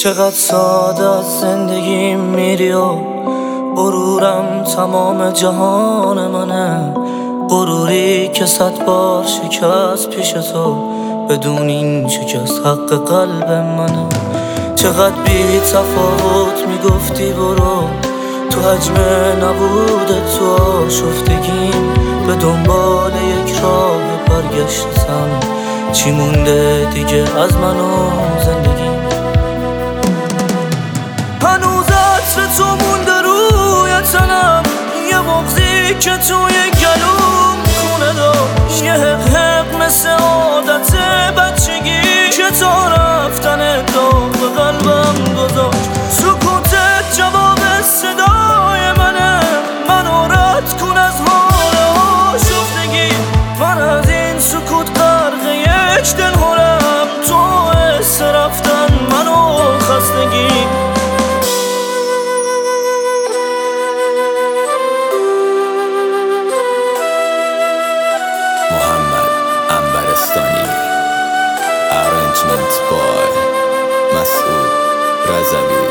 چقدر ساده از زندگیم میری و غرورم تمام جهان منه، غروری که 100 بار شکست پیش تو بدون این شکست حق قلب منه. چقدر بی تفاوت میگفتی برو تو حجم نبود تو آشفتگیم، به دنبال یک راه برگشتم، چی مونده دیگه از من و زندگیم؟ هنوز عطر تو مونده روی تنم، یه بغضی که توی گلوم خونه داشت، یه حق مثل عادت بچگی که تا رفتن داغ به قلبم گذاشت. سکوتت جواب صدای منه، منو رد کن از حال آشفتگی. من از این سکوت غرق یک دل هرم، تو حس رفتن منو خستگی. محمد عنبرستانی، Arrangement by مسعود رضوی.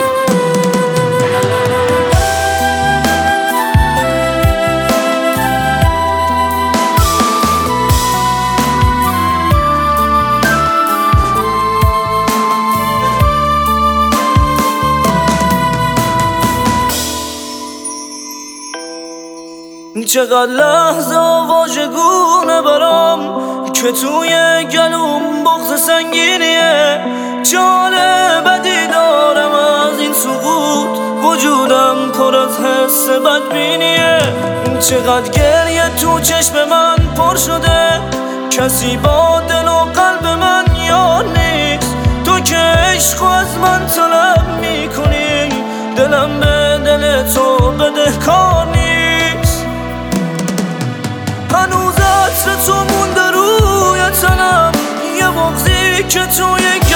چقدر لحظه واژگونه برام که توی گلوم بغض سنگینیه، جال بدی دارم از این سقوط، وجودم پر از حس بدبینیه. چقدر گریه تو چشم من پر شده، کسی با دل و قلب من یار نیست. تو که عشق از من طلب میکنی، دلم به دل تو بدهکار نیست. هنوز عطر تو مونده روی تنم، یه بغضی که توی